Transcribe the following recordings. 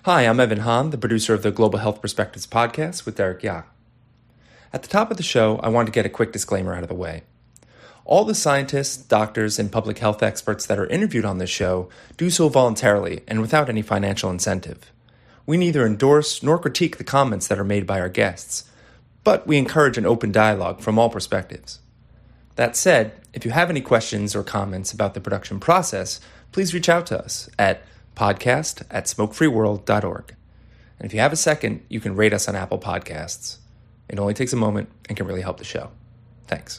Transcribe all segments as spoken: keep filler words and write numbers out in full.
Hi, I'm Evan Hahn, the producer of the Global Health Perspectives podcast with Derek Yach. At the top of the show, I want to get a quick disclaimer out of the way. All the scientists, doctors, and public health experts that are interviewed on this show do so voluntarily and without any financial incentive. We neither endorse nor critique the comments that are made by our guests, but we encourage an open dialogue from all perspectives. That said, if you have any questions or comments about the production process, please reach out to us at podcast at smokefreeworld dot org. And if you have a second, you can rate us on Apple Podcasts. It only takes a moment and can really help the show. Thanks.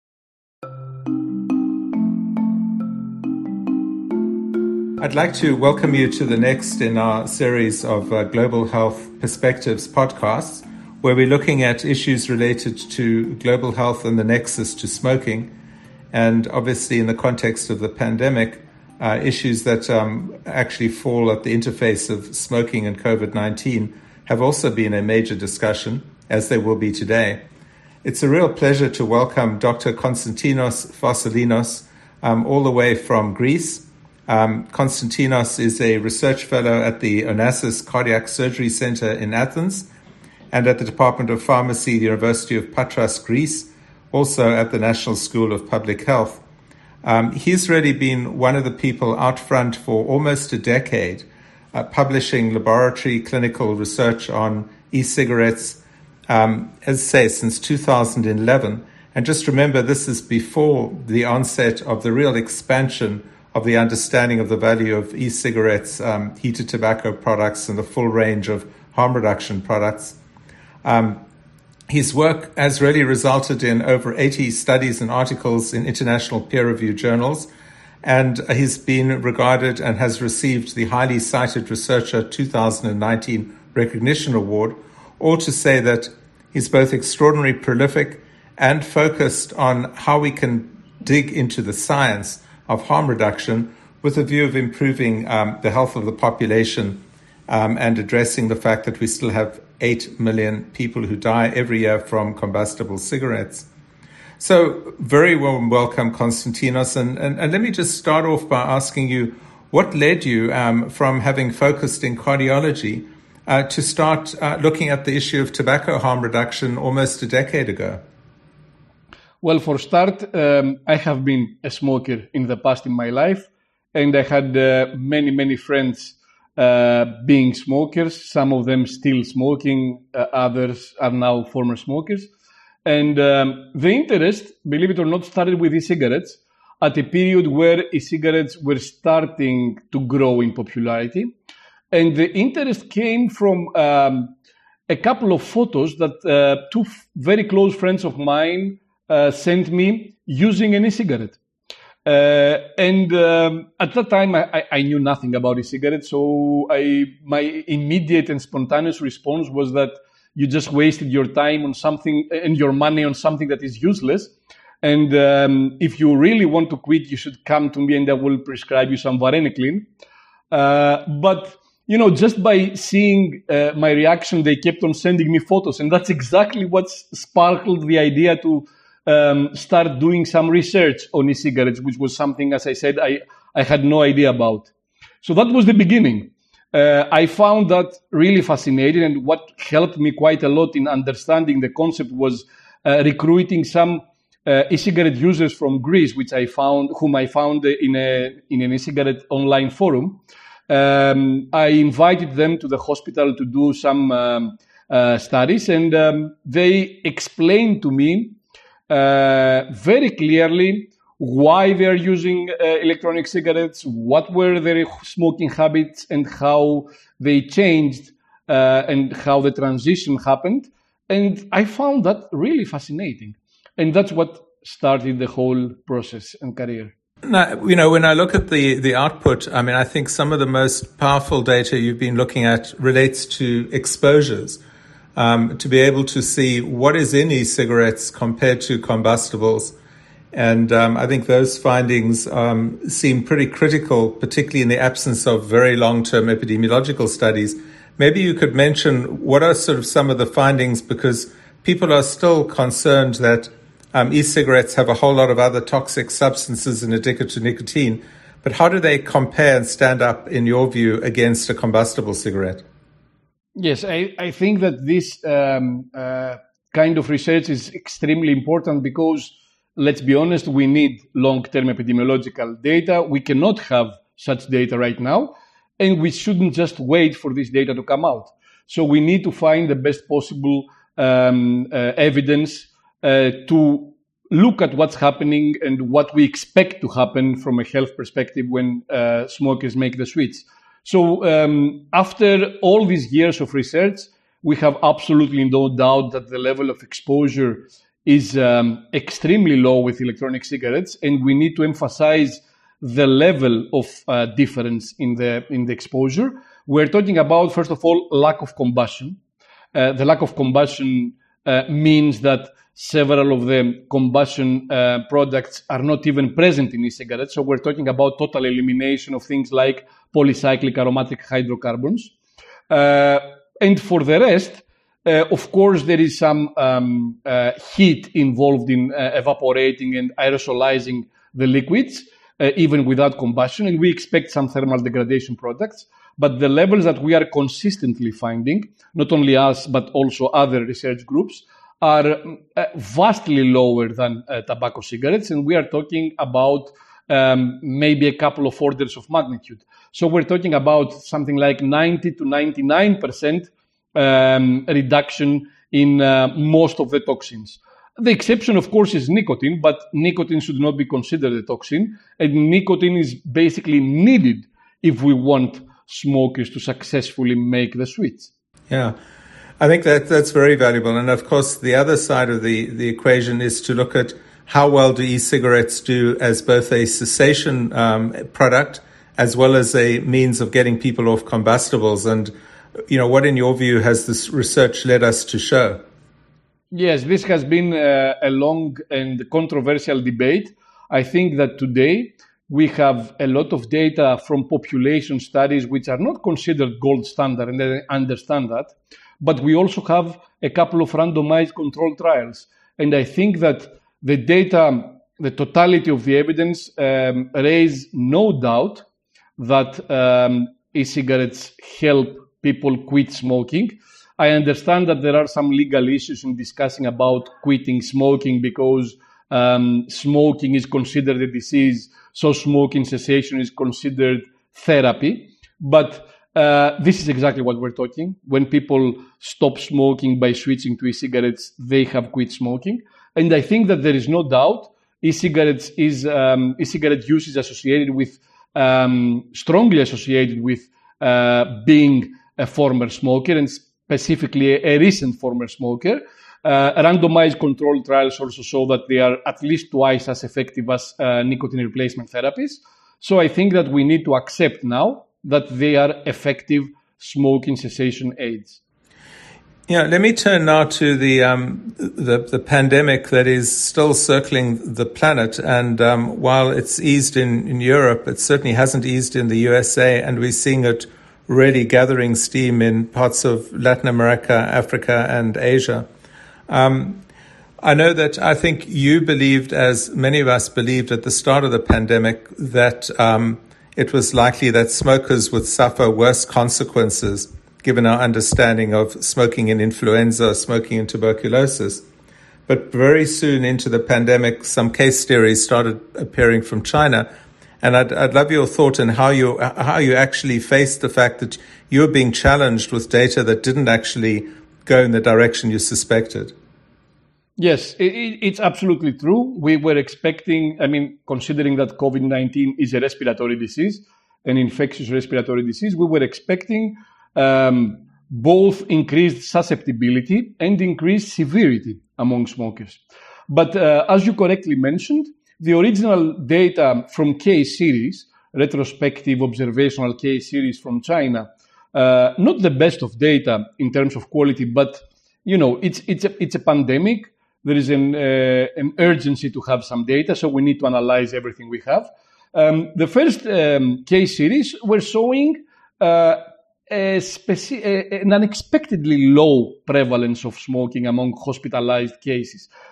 I'd like to welcome you to the next in our series of uh, Global Health Perspectives podcasts, where we're looking at issues related to global health and the nexus to smoking, and obviously in the context of the pandemic, uh, issues that um, actually fall at the interface of smoking and COVID nineteen have also been a major discussion, as they will be today. It's a real pleasure to welcome Doctor Konstantinos Vassilinos, um, all the way from Greece. Um, Konstantinos is a research fellow at the Onassis Cardiac Surgery Center in Athens and at the Department of Pharmacy, the University of Patras, Greece, also at the National School of Public Health. Um, he's really been one of the people out front for almost a decade, uh, publishing laboratory clinical research on e-cigarettes, um, as I say, since two thousand eleven. And just remember, this is before the onset of the real expansion of the understanding of the value of e-cigarettes, um, heated tobacco products, and the full range of harm reduction products. Um, his work has really resulted in over eighty studies and articles in international peer-reviewed journals, and he's been regarded and has received the highly cited Researcher two thousand nineteen Recognition Award, all to say that he's both extraordinarily prolific and focused on how we can dig into the science of harm reduction with a view of improving um, the health of the population um, and addressing the fact that we still have eight million people who die every year from combustible cigarettes. So very warm welcome, Konstantinos. And, and, and let me just start off by asking you, what led you um, from having focused in cardiology uh, to start uh, looking at the issue of tobacco harm reduction almost a decade ago? Well, for start, um, I have been a smoker in the past in my life, and I had uh, many, many friends uh, being smokers, some of them still smoking, uh, others are now former smokers. And um, the interest, believe it or not, started with e-cigarettes at a period where e-cigarettes were starting to grow in popularity. And the interest came from um, a couple of photos that uh, two f- very close friends of mine Uh, sent me using an e-cigarette. Uh, and um, at that time, I, I knew nothing about e-cigarettes, so I, my immediate and spontaneous response was that you just wasted your time on something and your money on something that is useless. And um, if you really want to quit, you should come to me and I will prescribe you some varenicline. Uh, but, you know, just by seeing uh, my reaction, they kept on sending me photos. And that's exactly what sparkled the idea to Um, start doing some research on e-cigarettes, which was something, as I said, I, I had no idea about. So that was the beginning. Uh, I found that really fascinating, and what helped me quite a lot in understanding the concept was uh, recruiting some uh, e-cigarette users from Greece, which I found, whom I found in a in an e-cigarette online forum. Um, I invited them to the hospital to do some um, uh, studies, and um, they explained to me Uh, very clearly why they are using uh, electronic cigarettes, what were their smoking habits, and how they changed uh, and how the transition happened. And I found that really fascinating. And that's what started the whole process and career. Now, you know, when I look at the, the output, I mean, I think some of the most powerful data you've been looking at relates to exposures. Um, to be able to see what is in e-cigarettes compared to combustibles. And um, I think those findings um, seem pretty critical, particularly in the absence of very long-term epidemiological studies. Maybe you could mention what are sort of some of the findings, because people are still concerned that um, e-cigarettes have a whole lot of other toxic substances and addicted to nicotine, But how do they compare and stand up, in your view, against a combustible cigarette? Yes, I, I think that this um, uh, kind of research is extremely important because, let's be honest, we need long-term epidemiological data. We cannot have such data right now, and we shouldn't just wait for this data to come out. So we need to find the best possible um, uh, evidence uh, to look at what's happening and what we expect to happen from a health perspective when uh, smokers make the switch. So um, after all these years of research, we have absolutely no doubt that the level of exposure is um, extremely low with electronic cigarettes, and we need to emphasize the level of uh, difference in the in the exposure. We're talking about, first of all, lack of combustion. Uh, the lack of combustion uh, means that several of the combustion uh, products are not even present in e-cigarettes. So we're talking about total elimination of things like polycyclic aromatic hydrocarbons. Uh, and for the rest, uh, of course, there is some um, uh, heat involved in uh, evaporating and aerosolizing the liquids, uh, even without combustion. And we expect some thermal degradation products. But the levels that we are consistently finding, not only us, but also other research groups, are uh, vastly lower than uh, tobacco cigarettes. And we are talking about um, maybe a couple of orders of magnitude. So we're talking about something like ninety to ninety-nine percent um, reduction in uh, most of the toxins. The exception, of course, is nicotine, but nicotine should not be considered a toxin. And nicotine is basically needed if we want smokers to successfully make the switch. Yeah, I think that that's very valuable. And of course, the other side of the, the equation is to look at how well do e-cigarettes do as both a cessation um, product as well as a means of getting people off combustibles. And, you know, what in your view has this research led us to show? Yes, this has been uh, a long and controversial debate. I think that today we have a lot of data from population studies which are not considered gold standard, and I understand that. But we also have a couple of randomized controlled trials. And I think that the data, the totality of the evidence um, raise no doubt that um, e-cigarettes help people quit smoking. I understand that there are some legal issues in discussing about quitting smoking because um, smoking is considered a disease, so smoking cessation is considered therapy. But uh, this is exactly what we're talking. When people stop smoking by switching to e-cigarettes, they have quit smoking. And I think that there is no doubt e-cigarettes is um, e-cigarette use is associated with um, strongly associated with uh, being a former smoker, and specifically a, a recent former smoker. Uh, randomized controlled trials also show that they are at least twice as effective as uh, nicotine replacement therapies. So I think that we need to accept now that they are effective smoking cessation aids. Yeah, let me turn now to the um, the, the pandemic that is still circling the planet. And um, while it's eased in, in Europe, it certainly hasn't eased in the U S A, and we're seeing it really gathering steam in parts of Latin America, Africa, and Asia. Um, I know that I think you believed, as many of us believed at the start of the pandemic, that um, it was likely that smokers would suffer worse consequences given our understanding of smoking in influenza, smoking in tuberculosis. But very soon into the pandemic, some case theories started appearing from China. And I'd, I'd love your thought on how you how you actually faced the fact that you're being challenged with data that didn't actually go in the direction you suspected. Yes, it, it's absolutely true. We were expecting, I mean, considering that COVID nineteen is a respiratory disease, an infectious respiratory disease, we were expecting um, both increased susceptibility and increased severity among smokers. But uh, as you correctly mentioned, the original data from case series, retrospective observational case series from China, uh, not the best of data in terms of quality, but, you know, it's, it's, a, it's a pandemic. There is an, uh, an urgency to have some data, so we need to analyze everything we have. Um, the first um, case series were showing uh, a speci- a, an unexpectedly low prevalence of smoking among hospitalized cases.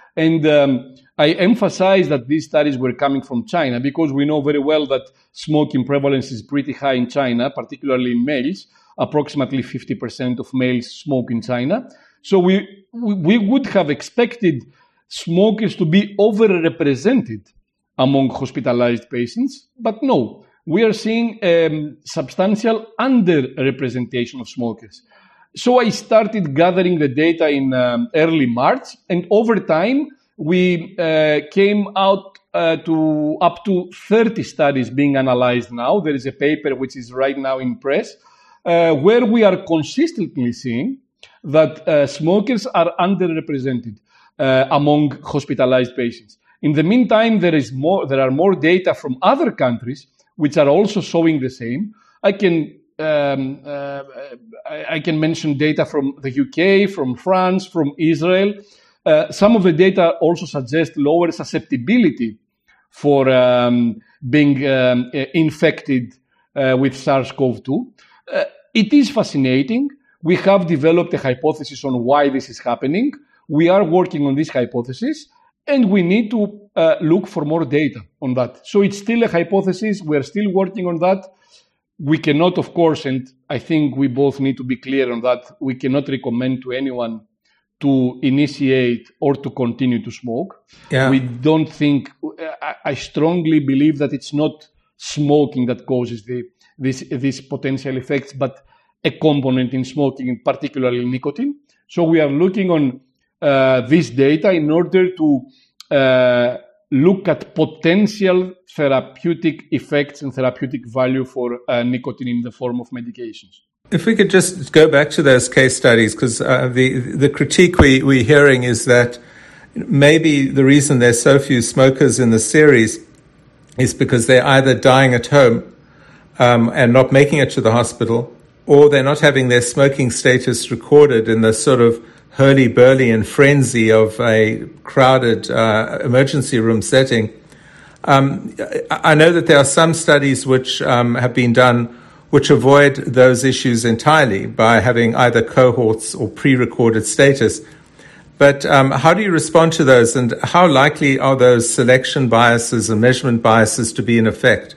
And um, I emphasize that these studies were coming from China because we know very well that smoking prevalence is pretty high in China, particularly in males. Approximately fifty percent of males smoke in China. So we, we would have expected smokers to be overrepresented among hospitalized patients, but no, we are seeing um, substantial underrepresentation of smokers. So I started gathering the data in um, early March, and over time we uh, came out uh, to up to thirty studies being analyzed now. There is a paper which is right now in press uh, where we are consistently seeing that uh, smokers are underrepresented uh, among hospitalized patients. In the meantime, there is more. There are more data from other countries which are also showing the same. I can um, uh, I, I can mention data from the U K, from France, from Israel. Uh, some of the data also suggest lower susceptibility for um, being um, infected uh, with SARS-CoV two. Uh, it is fascinating. We have developed a hypothesis on why this is happening. We are working on this hypothesis, and we need to uh, look for more data on that. So it's still a hypothesis. We're still working on that. We cannot, of course, and I think we both need to be clear on that, we cannot recommend to anyone to initiate or to continue to smoke. Yeah. We don't think, I, I strongly believe that it's not smoking that causes the, this, these potential effects, but a component in smoking, particularly nicotine. So we are looking on uh, this data in order to uh, look at potential therapeutic effects and therapeutic value for uh, nicotine in the form of medications. If we could just go back to those case studies, because uh, the the critique we, we're hearing is that maybe the reason there's so few smokers in the series is because they're either dying at home um, and not making it to the hospital, or they're not having their smoking status recorded in the sort of hurly-burly and frenzy of a crowded uh, emergency room setting. Um, I know that there are some studies which um, have been done which avoid those issues entirely by having either cohorts or pre-recorded status. But um, how do you respond to those, and how likely are those selection biases and measurement biases to be in effect?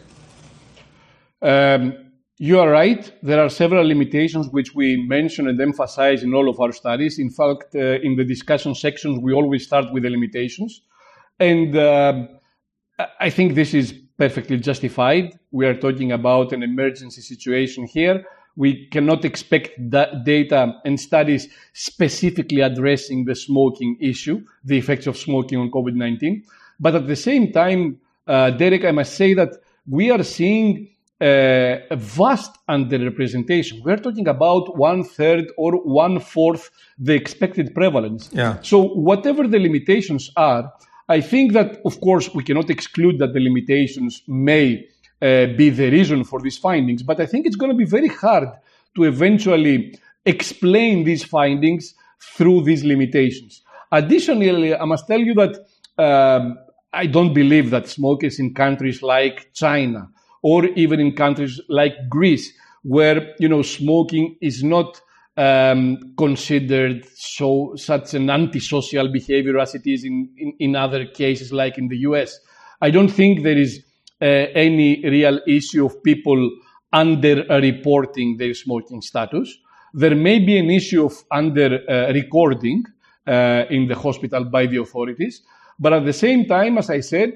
Um, you are right. There are several limitations which we mention and emphasize in all of our studies. In fact, uh, in the discussion sections, we always start with the limitations. And uh, I think this is perfectly justified. We are talking about an emergency situation here. We cannot expect that data and studies specifically addressing the smoking issue, the effects of smoking on COVID nineteen. But at the same time, uh, Derek, I must say that we are seeing uh, a vast underrepresentation. We are talking about one third or one fourth the expected prevalence. Yeah. So whatever the limitations are, I think that, of course, we cannot exclude that the limitations may uh, be the reason for these findings, but I think it's going to be very hard to eventually explain these findings through these limitations. Additionally, I must tell you that um, I don't believe that smokers in countries like China or even in countries like Greece, where, you know, smoking is not Um, considered so such an antisocial behavior as it is in, in, in other cases like in the U S. I don't think there is uh, any real issue of people under-reporting their smoking status. There may be an issue of under-recording uh, in the hospital by the authorities. But at the same time, as I said,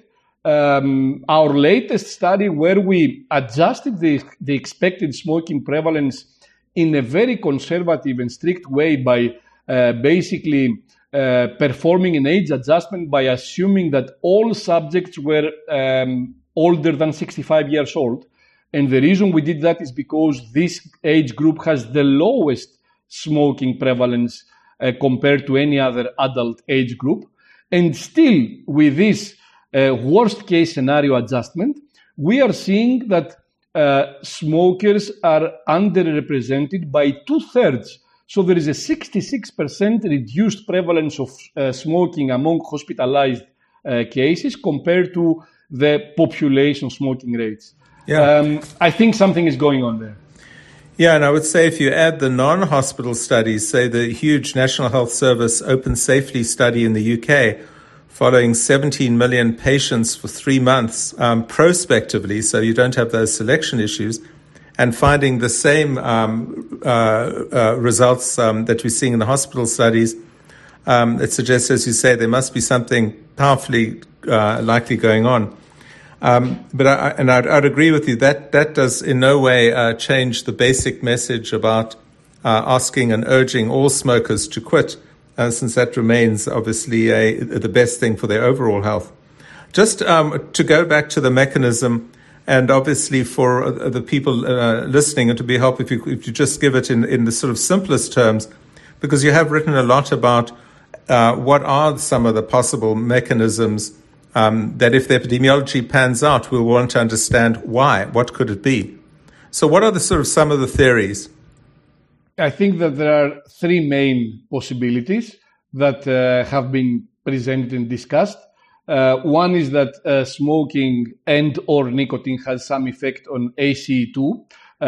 um, our latest study where we adjusted the, the expected smoking prevalence in a very conservative and strict way by uh, basically uh, performing an age adjustment by assuming that all subjects were um, older than sixty-five years old. And the reason we did that is because this age group has the lowest smoking prevalence uh, compared to any other adult age group. And still, with this uh, worst case scenario adjustment, we are seeing that Uh, smokers are underrepresented by two-thirds. So there is a sixty-six percent reduced prevalence of uh, smoking among hospitalized uh, cases compared to the population smoking rates. Yeah. Um, I think something is going on there. Yeah, and I would say if you add the non-hospital studies, say the huge National Health Service Open Safety study in the U K, following seventeen million patients for three months um, prospectively, so you don't have those selection issues, and finding the same um, uh, uh, results um, that we're seeing in the hospital studies, um, it suggests, as you say, there must be something powerfully uh, likely going on. Um, but I, and I'd, I'd agree with you that that does in no way uh, change the basic message about uh, asking and urging all smokers to quit, uh, since that remains obviously a, the best thing for their overall health. Just um, to go back to the mechanism, and obviously for uh, the people uh, listening, and to be helpful if you, if you just give it in, in the sort of simplest terms, because you have written a lot about uh, what are some of the possible mechanisms Um, that if the epidemiology pans out, we'll want to understand why. What could it be? So what are the sort of some of the theories? I think that there are three main possibilities that uh, have been presented and discussed. Uh, one is that uh, smoking and or nicotine has some effect on A C E two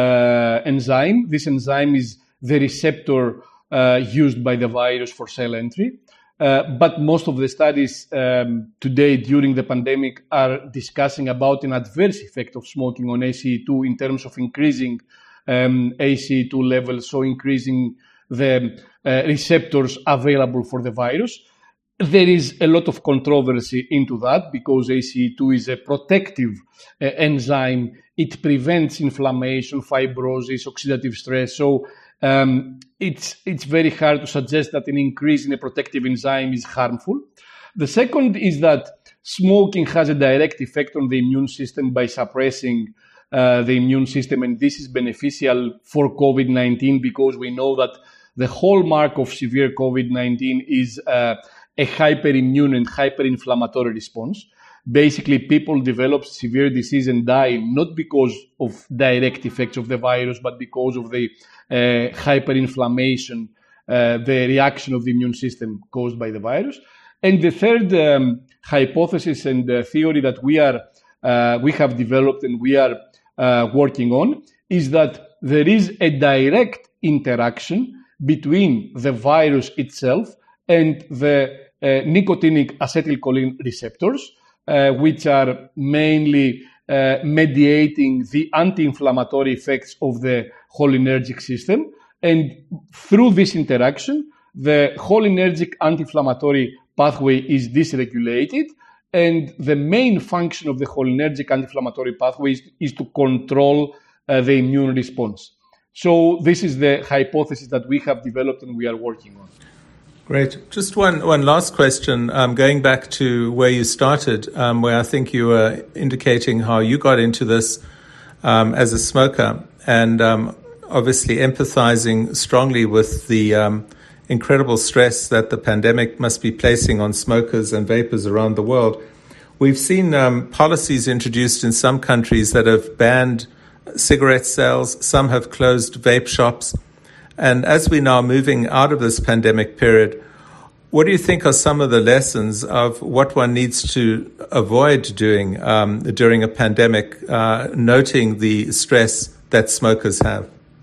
uh, enzyme. This enzyme is the receptor uh, used by the virus for cell entry. Uh, but most of the studies um, today during the pandemic are discussing about an adverse effect of smoking on A C E two in terms of increasing um, A C E two levels, so increasing the uh, receptors available for the virus. There is a lot of controversy into that because A C E two is a protective uh, enzyme. It prevents inflammation, fibrosis, oxidative stress. So Um, it's it's very hard to suggest that an increase in a protective enzyme is harmful. The second is that smoking has a direct effect on the immune system by suppressing uh, the immune system, and this is beneficial for COVID nineteen because we know that the hallmark of severe COVID nineteen is uh, a hyperimmune and hyperinflammatory response. Basically, people develop severe disease and die not because of direct effects of the virus, but because of the uh, hyperinflammation, uh, the reaction of the immune system caused by the virus. And the third um, hypothesis and uh, theory that we are uh, we have developed and we are uh, working on is that there is a direct interaction between the virus itself and the uh, nicotinic acetylcholine receptors, Uh, which are mainly uh, mediating the anti-inflammatory effects of the cholinergic system. And through this interaction, the cholinergic anti-inflammatory pathway is dysregulated. And the main function of the cholinergic anti-inflammatory pathway is, is to control uh, the immune response. So this is the hypothesis that we have developed and we are working on. Great. Just one, one last question, um, going back to where you started, um, where I think you were indicating how you got into this um, as a smoker, and um, obviously empathizing strongly with the um, incredible stress that the pandemic must be placing on smokers and vapors around the world. We've seen um, policies introduced in some countries that have banned cigarette sales. Some have closed vape shops. And as we're now moving out of this pandemic period, what do you think are some of the lessons of what one needs to avoid doing um, during a pandemic, uh, noting the stress that smokers have?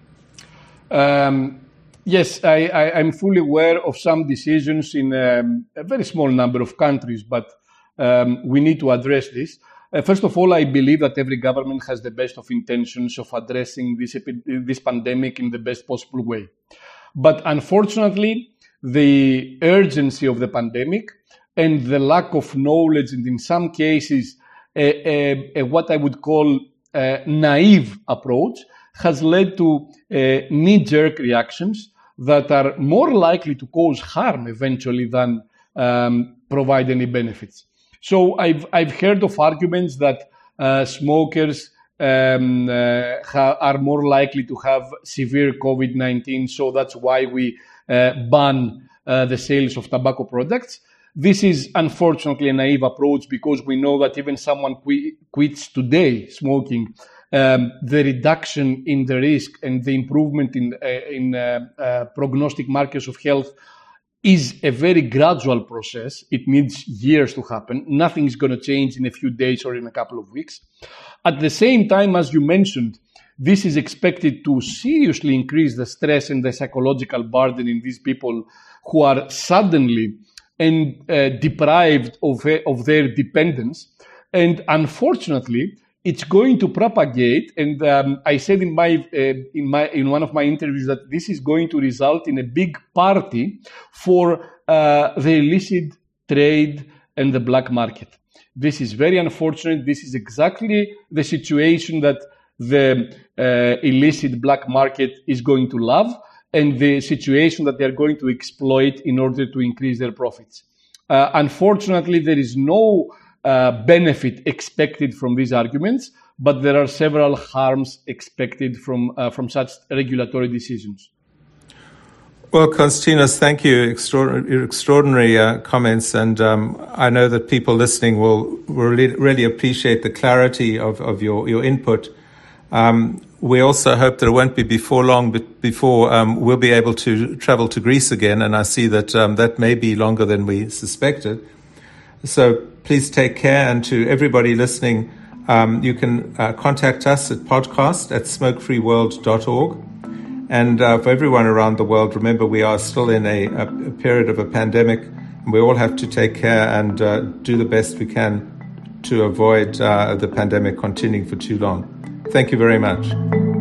Um, yes, I, I, I'm fully aware of some decisions in um, a very small number of countries, but um, we need to address this. Uh, first of all, I believe that every government has the best of intentions of addressing this, this pandemic in the best possible way. But unfortunately, the urgency of the pandemic and the lack of knowledge, and in some cases, a, a, a, what I would call a naive approach, has led to uh, knee-jerk reactions that are more likely to cause harm eventually than um, provide any benefits. So I've I've heard of arguments that uh, smokers um, uh, ha- are more likely to have severe COVID nineteen, so that's why we uh, ban uh, the sales of tobacco products. This is unfortunately a naive approach because we know that even someone qu- quits today smoking, um, the reduction in the risk and the improvement in uh, in uh, uh, prognostic markers of health is a very gradual process. It needs years to happen. Nothing is going to change in a few days or in a couple of weeks. At the same time, as you mentioned, this is expected to seriously increase the stress and the psychological burden in these people who are suddenly and uh, deprived of, of their dependence. And unfortunately, it's going to propagate. And um, I said in my uh, in my in one of my interviews that this is going to result in a big party for uh, the illicit trade and the black market. This is very unfortunate. This is exactly the situation that the uh, illicit black market is going to love, and the situation that they are going to exploit in order to increase their profits. Uh, unfortunately, there is no uh, benefit expected from these arguments, but there are several harms expected from uh, from such regulatory decisions. Well, Konstantinos, thank you. Extraordinary, extraordinary uh, comments, and um, I know that people listening will, will really, really appreciate the clarity of, of your, your input. Um, we also hope that it won't be before long, but before um, we'll be able to travel to Greece again, and I see that um, that may be longer than we suspected. So please take care, and to everybody listening, um, you can uh, contact us at podcast at smoke free world dot org. And uh, for everyone around the world, remember we are still in a, a, a period of a pandemic, and we all have to take care and uh, do the best we can to avoid uh, the pandemic continuing for too long. Thank you very much.